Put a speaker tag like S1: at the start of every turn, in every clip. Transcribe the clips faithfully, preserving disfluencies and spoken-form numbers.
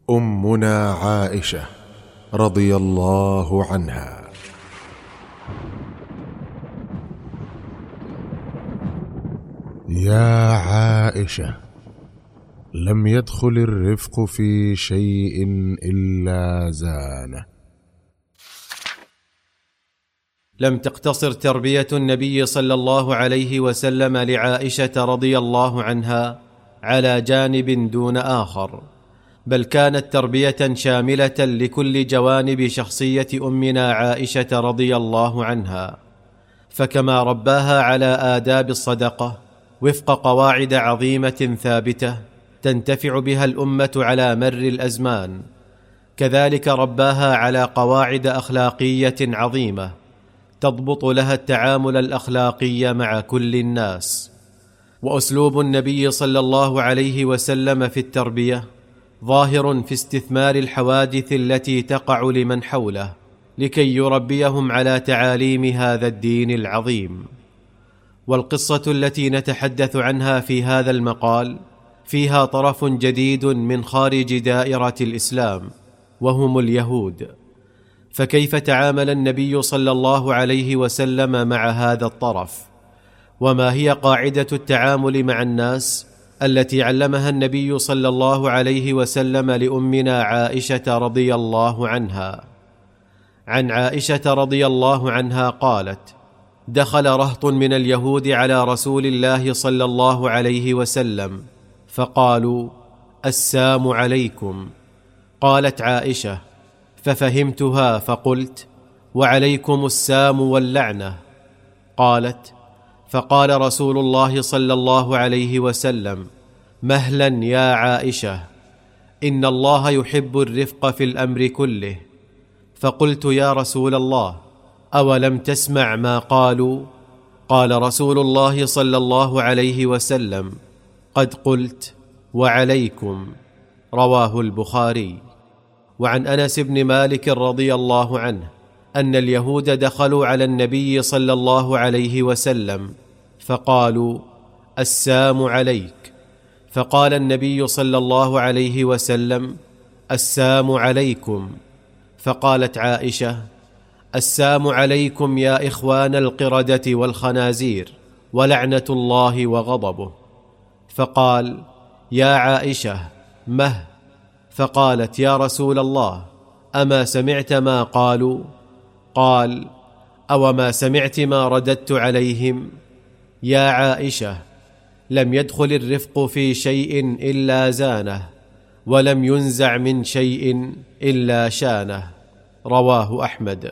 S1: أمنا عائشة رضي الله عنها. يا عائشة، لم يدخل الرفق في شيء إلا زانه.
S2: لم تقتصر تربية النبي صلى الله عليه وسلم لعائشة رضي الله عنها على جانب دون آخر، بل كانت تربية شاملة لكل جوانب شخصية أمنا عائشة رضي الله عنها، فكما رباها على آداب الصدقة وفق قواعد عظيمة ثابتة تنتفع بها الأمة على مر الأزمان، كذلك رباها على قواعد أخلاقية عظيمة تضبط لها التعامل الأخلاقي مع كل الناس. وأسلوب النبي صلى الله عليه وسلم في التربية ظاهر في استثمار الحوادث التي تقع لمن حوله لكي يربيهم على تعاليم هذا الدين العظيم. والقصة التي نتحدث عنها في هذا المقال فيها طرف جديد من خارج دائرة الإسلام، وهم اليهود. فكيف تعامل النبي صلى الله عليه وسلم مع هذا الطرف؟ وما هي قاعدة التعامل مع الناس التي علمها النبي صلى الله عليه وسلم لأمنا عائشة رضي الله عنها؟ عن عائشة رضي الله عنها قالت: دخل رهط من اليهود على رسول الله صلى الله عليه وسلم فقالوا: السام عليكم. قالت عائشة: ففهمتها فقلت: وعليكم السام واللعنة. قالت: فقال رسول الله صلى الله عليه وسلم: مهلا يا عائشة، إن الله يحب الرفق في الأمر كله. فقلت: يا رسول الله، أولم تسمع ما قالوا؟ قال رسول الله صلى الله عليه وسلم: قد قلت وعليكم. رواه البخاري. وعن أنس بن مالك رضي الله عنه أن اليهود دخلوا على النبي صلى الله عليه وسلم فقالوا: السام عليك. فقال النبي صلى الله عليه وسلم: السام عليكم. فقالت عائشة: السام عليكم يا إخوان القردة والخنازير، ولعنة الله وغضبه. فقال: يا عائشة، مه. فقالت: يا رسول الله، أما سمعت ما قالوا؟ قال: أوما سمعت ما رددت عليهم؟ يا عائشة، لم يدخل الرفق في شيء إلا زانه، ولم ينزع من شيء إلا شانه. رواه أحمد.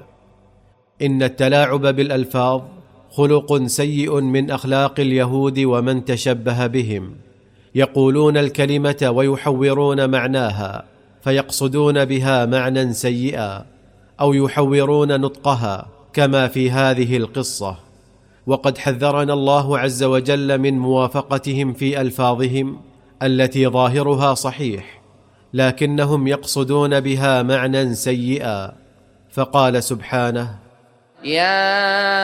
S2: إن التلاعب بالألفاظ خلق سيء من أخلاق اليهود ومن تشبه بهم، يقولون الكلمة ويحورون معناها فيقصدون بها معنى سيئا، أو يحورون نطقها كما في هذه القصة. وقد حذرنا الله عز وجل من موافقتهم في ألفاظهم التي ظاهرها صحيح لكنهم يقصدون بها معنى سيئا، فقال سبحانه:
S3: يا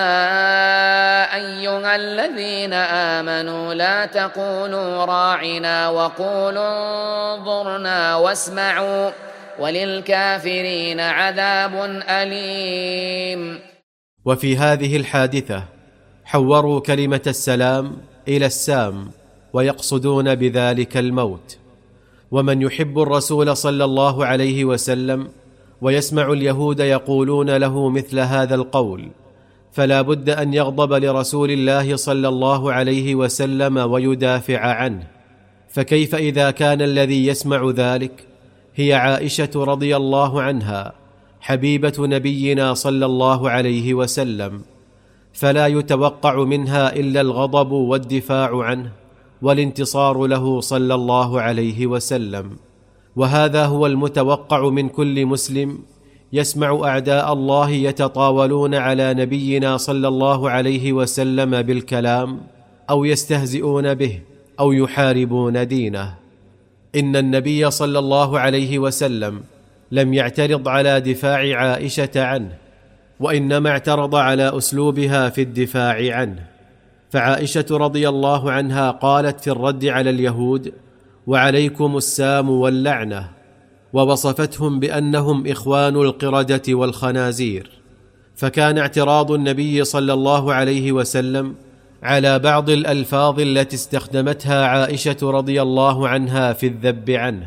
S3: أيها الذين آمنوا لا تقولوا راعنا وقولوا انظرنا واسمعوا وللكافرين عذاب أليم.
S2: وفي هذه الحادثة حوروا كلمة السلام إلى السام ويقصدون بذلك الموت. ومن يحب الرسول صلى الله عليه وسلم ويسمع اليهود يقولون له مثل هذا القول فلا بد أن يغضب لرسول الله صلى الله عليه وسلم ويدافع عنه. فكيف إذا كان الذي يسمع ذلك هي عائشة رضي الله عنها حبيبة نبينا صلى الله عليه وسلم؟ فلا يتوقع منها إلا الغضب والدفاع عنه والانتصار له صلى الله عليه وسلم. وهذا هو المتوقع من كل مسلم يسمع أعداء الله يتطاولون على نبينا صلى الله عليه وسلم بالكلام أو يستهزئون به أو يحاربون دينه. إن النبي صلى الله عليه وسلم لم يعترض على دفاع عائشة عنه، وإنما اعترض على أسلوبها في الدفاع عنه. فعائشة رضي الله عنها قالت في الرد على اليهود: وعليكم السام واللعنة. ووصفتهم بأنهم إخوان القردة والخنازير. فكان اعتراض النبي صلى الله عليه وسلم على بعض الألفاظ التي استخدمتها عائشة رضي الله عنها في الذب عنه،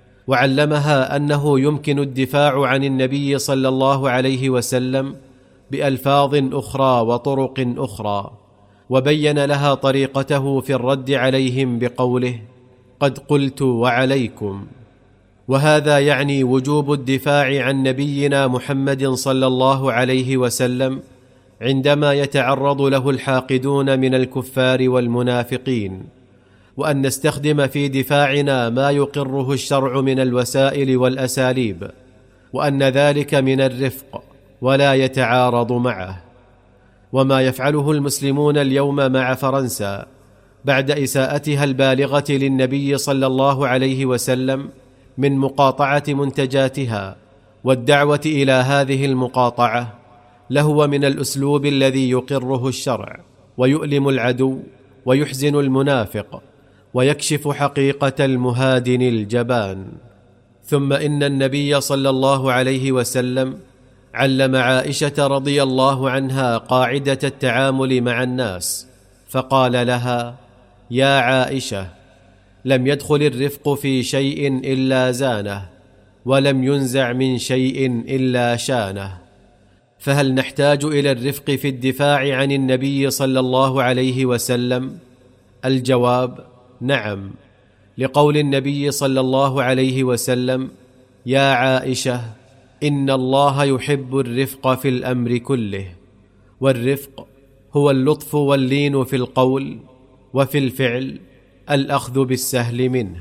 S2: وعلمها أنه يمكن الدفاع عن النبي صلى الله عليه وسلم بألفاظ أخرى وطرق أخرى، وبين لها طريقته في الرد عليهم بقوله: قد قلت وعليكم. وهذا يعني وجوب الدفاع عن نبينا محمد صلى الله عليه وسلم عندما يتعرض له الحاقدون من الكفار والمنافقين، وأن نستخدم في دفاعنا ما يقره الشرع من الوسائل والأساليب، وأن ذلك من الرفق ولا يتعارض معه. وما يفعله المسلمون اليوم مع فرنسا بعد إساءتها البالغة للنبي صلى الله عليه وسلم من مقاطعة منتجاتها والدعوة إلى هذه المقاطعة لهو من الأسلوب الذي يقره الشرع ويؤلم العدو ويحزن المنافق ويكشف حقيقة المهادن الجبان. ثم إن النبي صلى الله عليه وسلم علم عائشة رضي الله عنها قاعدة التعامل مع الناس، فقال لها: يا عائشة، لم يدخل الرفق في شيء إلا زانه، ولم ينزع من شيء إلا شانه. فهل نحتاج إلى الرفق في الدفاع عن النبي صلى الله عليه وسلم؟ الجواب: نعم، لقول النبي صلى الله عليه وسلم: يا عائشة، إن الله يحب الرفق في الأمر كله. والرفق هو اللطف واللين في القول، وفي الفعل الأخذ بالسهل منه.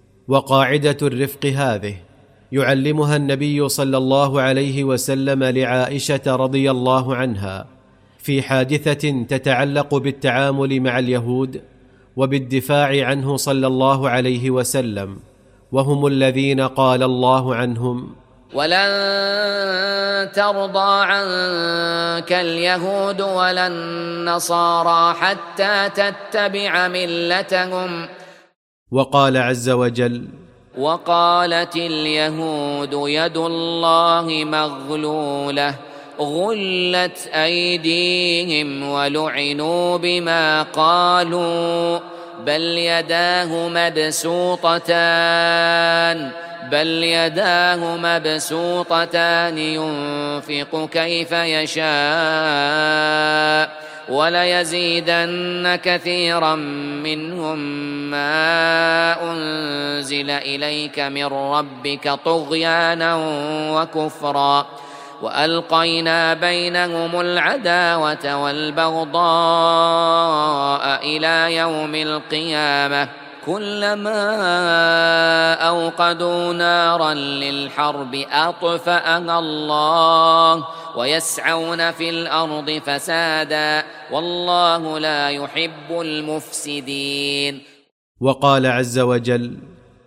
S2: وقاعدة الرفق هذه يعلمها النبي صلى الله عليه وسلم لعائشة رضي الله عنها في حادثة تتعلق بالتعامل مع اليهود وبالدفاع عنه صلى الله عليه وسلم، وهم الذين قال الله عنهم:
S3: ولن ترضى عنك اليهود ولا النصارى حتى تتبع ملتهم.
S2: وقال عز وجل:
S3: وقالت اليهود يد الله مغلولة غلت أيديهم ولعنوا بما قالوا بل يداه مبسوطتان بل يداه مبسوطتان ينفق كيف يشاء وليزيدن كثيرا منهم ما أنزل إليك من ربك طغيانا وكفرا وألقينا بينهم العداوة والبغضاء إلى يوم القيامة كلما أوقدوا نارا للحرب أطفأها الله ويسعون في الأرض فسادا والله لا يحب المفسدين.
S2: وقال عز وجل: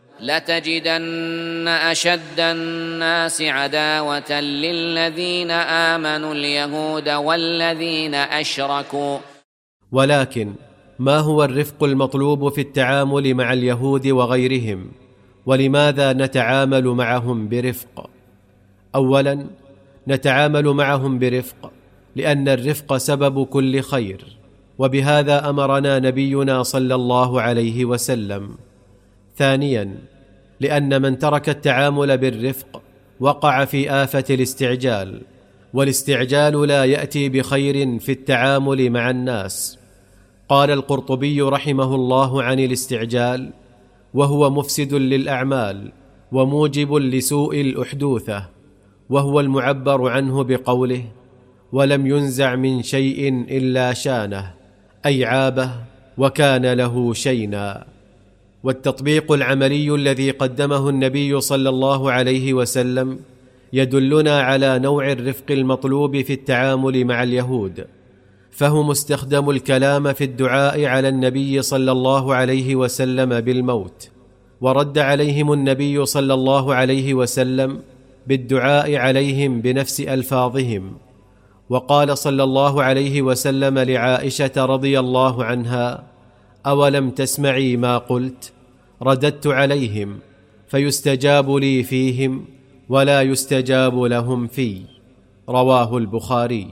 S3: لتجدن أشد الناس عداوة للذين آمنوا اليهود والذين أشركوا.
S2: ولكن ما هو الرفق المطلوب في التعامل مع اليهود وغيرهم؟ ولماذا نتعامل معهم برفق؟ أولا، نتعامل معهم برفق لأن الرفق سبب كل خير، وبهذا أمرنا نبينا صلى الله عليه وسلم. ثانيا، لأن من ترك التعامل بالرفق وقع في آفة الاستعجال، والاستعجال لا يأتي بخير في التعامل مع الناس. قال القرطبي رحمه الله عن الاستعجال: وهو مفسد للأعمال وموجب لسوء الأحدوثة، وهو المعبر عنه بقوله: ولم ينزع من شيء إلا شانه، أي عابه وكان له شينا. والتطبيق العملي الذي قدمه النبي صلى الله عليه وسلم يدلنا على نوع الرفق المطلوب في التعامل مع اليهود، فهم استخدموا الكلام في الدعاء على النبي صلى الله عليه وسلم بالموت، ورد عليهم النبي صلى الله عليه وسلم بالدعاء عليهم بنفس ألفاظهم. وقال صلى الله عليه وسلم لعائشة رضي الله عنها: أولم تسمعي ما قلت؟ رددت عليهم فيستجاب لي فيهم ولا يستجاب لهم في. رواه البخاري.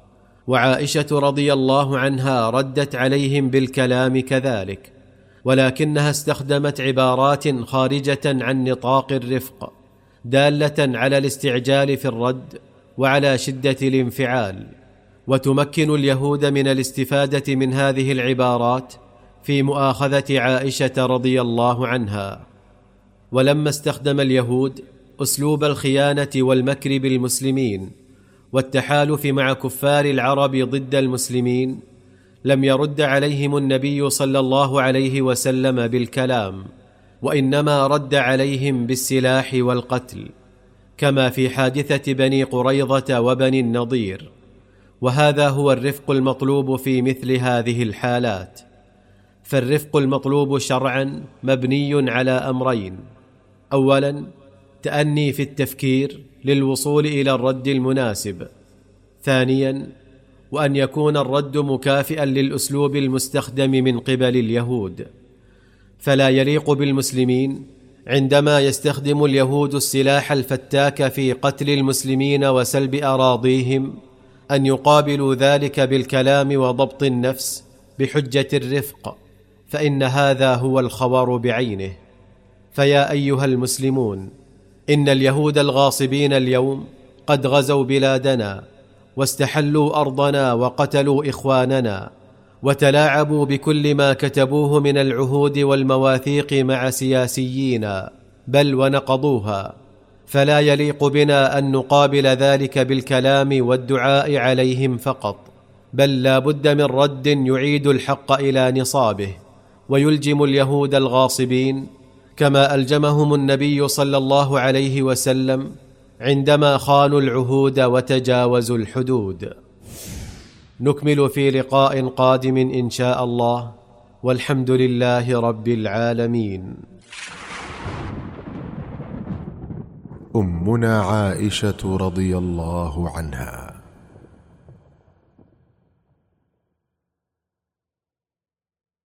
S2: وعائشة رضي الله عنها ردت عليهم بالكلام كذلك، ولكنها استخدمت عبارات خارجة عن نطاق الرفق دالة على الاستعجال في الرد وعلى شدة الانفعال، وتمكن اليهود من الاستفادة من هذه العبارات في مؤاخذة عائشة رضي الله عنها. ولما استخدم اليهود أسلوب الخيانة والمكر بالمسلمين والتحالف مع كفار العرب ضد المسلمين، لم يرد عليهم النبي صلى الله عليه وسلم بالكلام، وإنما رد عليهم بالسلاح والقتل، كما في حادثة بني قريظة وبني النضير. وهذا هو الرفق المطلوب في مثل هذه الحالات. فالرفق المطلوب شرعا مبني على أمرين: أولا تأني في التفكير للوصول إلى الرد المناسب، ثانيا وأن يكون الرد مكافئا للأسلوب المستخدم من قبل اليهود. فلا يليق بالمسلمين عندما يستخدم اليهود السلاح الفتاك في قتل المسلمين وسلب أراضيهم أن يقابلوا ذلك بالكلام وضبط النفس بحجة الرفق، فإن هذا هو الخور بعينه. فيا أيها المسلمون، إن اليهود الغاصبين اليوم قد غزوا بلادنا واستحلوا أرضنا وقتلوا إخواننا وتلاعبوا بكل ما كتبوه من العهود والمواثيق مع سياسيين، بل ونقضوها. فلا يليق بنا أن نقابل ذلك بالكلام والدعاء عليهم فقط، بل لا بد من رد يعيد الحق إلى نصابه ويلجم اليهود الغاصبين كما ألجمهم النبي صلى الله عليه وسلم عندما خانوا العهود وتجاوزوا الحدود. نكمل في لقاء قادم إن شاء الله، والحمد لله رب العالمين.
S1: أمنا عائشة رضي الله عنها